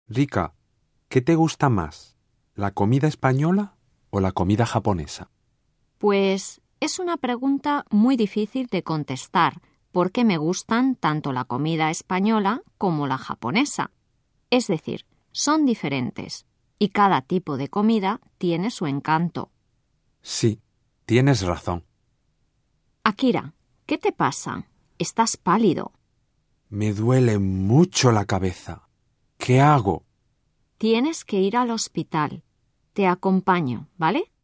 Rika, ¿qué te gusta más? ¿La comida española o la comida japonesa? Pues es una pregunta muy difícil de contestar porque me gustan tanto la comida española como la japonesa. Es decir, son diferentes y cada tipo de comida tiene su encanto. Sí, tienes razón. Akira, ¿qué te pasa? Estás pálido. Me duele mucho la cabeza. ¿Qué hago? Tienes que ir al hospital. Te acompaño, ¿vale?